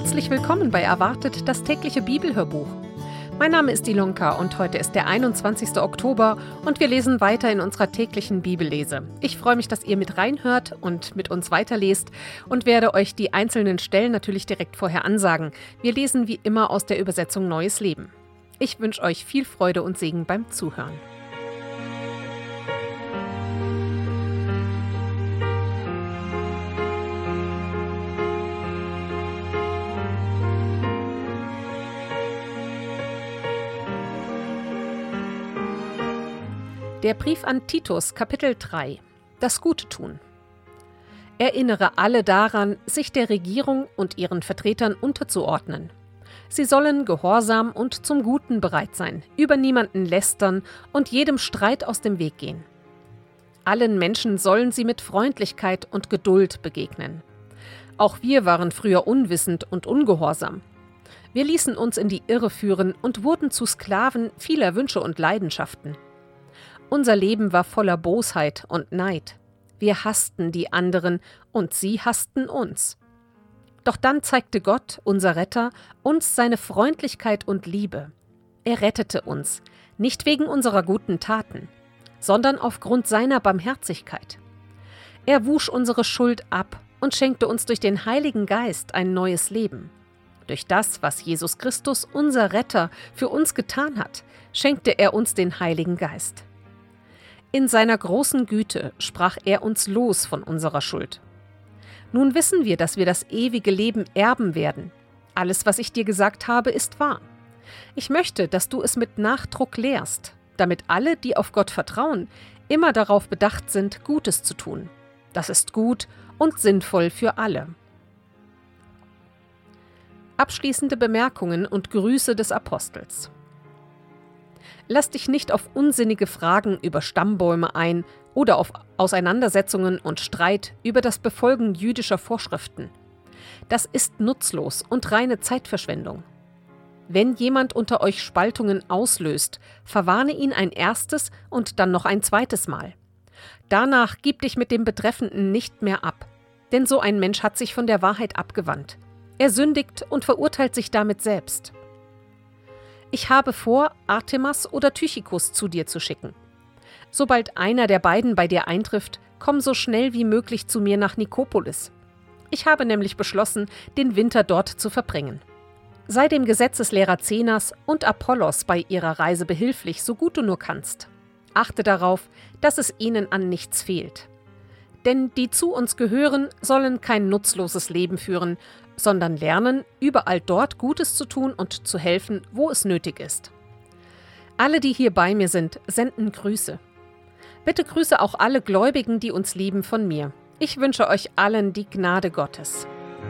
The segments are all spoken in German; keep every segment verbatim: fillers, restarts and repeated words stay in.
Herzlich willkommen bei Erwartet, das tägliche Bibelhörbuch. Mein Name ist Ilonka und heute ist der einundzwanzigster Oktober und wir lesen weiter in unserer täglichen Bibellese. Ich freue mich, dass ihr mit reinhört und mit uns weiterlest und werde euch die einzelnen Stellen natürlich direkt vorher ansagen. Wir lesen wie immer aus der Übersetzung Neues Leben. Ich wünsche euch viel Freude und Segen beim Zuhören. Der Brief an Titus, Kapitel drei. Das Gute tun. Erinnere alle daran, sich der Regierung und ihren Vertretern unterzuordnen. Sie sollen gehorsam und zum Guten bereit sein, über niemanden lästern und jedem Streit aus dem Weg gehen. Allen Menschen sollen sie mit Freundlichkeit und Geduld begegnen. Auch wir waren früher unwissend und ungehorsam. Wir ließen uns in die Irre führen und wurden zu Sklaven vieler Wünsche und Leidenschaften. Unser Leben war voller Bosheit und Neid. Wir hassten die anderen und sie hassten uns. Doch dann zeigte Gott, unser Retter, uns seine Freundlichkeit und Liebe. Er rettete uns, nicht wegen unserer guten Taten, sondern aufgrund seiner Barmherzigkeit. Er wusch unsere Schuld ab und schenkte uns durch den Heiligen Geist ein neues Leben. Durch das, was Jesus Christus, unser Retter, für uns getan hat, schenkte er uns den Heiligen Geist. In seiner großen Güte sprach er uns los von unserer Schuld. Nun wissen wir, dass wir das ewige Leben erben werden. Alles, was ich dir gesagt habe, ist wahr. Ich möchte, dass du es mit Nachdruck lehrst, damit alle, die auf Gott vertrauen, immer darauf bedacht sind, Gutes zu tun. Das ist gut und sinnvoll für alle. Abschließende Bemerkungen und Grüße des Apostels. Lass dich nicht auf unsinnige Fragen über Stammbäume ein oder auf Auseinandersetzungen und Streit über das Befolgen jüdischer Vorschriften. Das ist nutzlos und reine Zeitverschwendung. Wenn jemand unter euch Spaltungen auslöst, verwarne ihn ein erstes und dann noch ein zweites Mal. Danach gib dich mit dem Betreffenden nicht mehr ab, denn so ein Mensch hat sich von der Wahrheit abgewandt. Er sündigt und verurteilt sich damit selbst. Ich habe vor, Artemas oder Tychikus zu dir zu schicken. Sobald einer der beiden bei dir eintrifft, komm so schnell wie möglich zu mir nach Nikopolis. Ich habe nämlich beschlossen, den Winter dort zu verbringen. Sei dem Gesetzeslehrer Zenas und Apollos bei ihrer Reise behilflich, so gut du nur kannst. Achte darauf, dass es ihnen an nichts fehlt. Denn die zu uns gehören, sollen kein nutzloses Leben führen, sondern lernen, überall dort Gutes zu tun und zu helfen, wo es nötig ist. Alle, die hier bei mir sind, senden Grüße. Bitte grüße auch alle Gläubigen, die uns lieben, von mir. Ich wünsche euch allen die Gnade Gottes.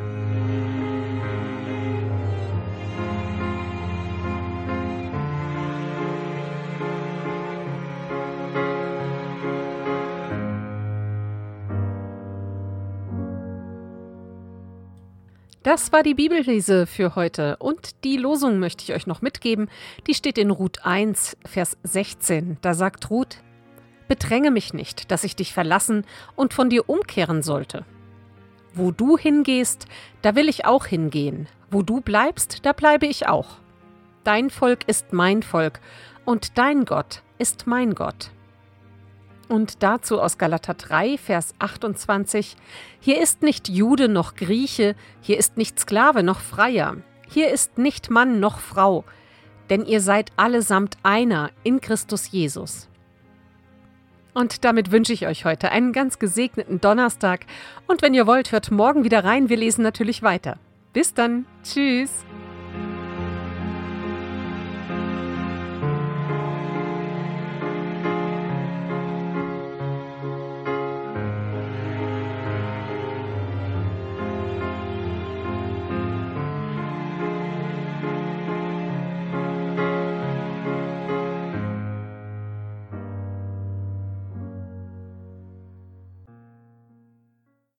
Das war die Bibellese für heute und die Losung möchte ich euch noch mitgeben. Die steht in Ruth eins, Vers sechzehn. Da sagt Ruth: Bedränge mich nicht, dass ich dich verlassen und von dir umkehren sollte. Wo du hingehst, da will ich auch hingehen. Wo du bleibst, da bleibe ich auch. Dein Volk ist mein Volk und dein Gott ist mein Gott. Und dazu aus Galater drei, Vers achtundzwanzig: Hier ist nicht Jude noch Grieche, hier ist nicht Sklave noch Freier, hier ist nicht Mann noch Frau, denn ihr seid allesamt einer in Christus Jesus. Und damit wünsche ich euch heute einen ganz gesegneten Donnerstag und wenn ihr wollt, hört morgen wieder rein, wir lesen natürlich weiter. Bis dann, tschüss!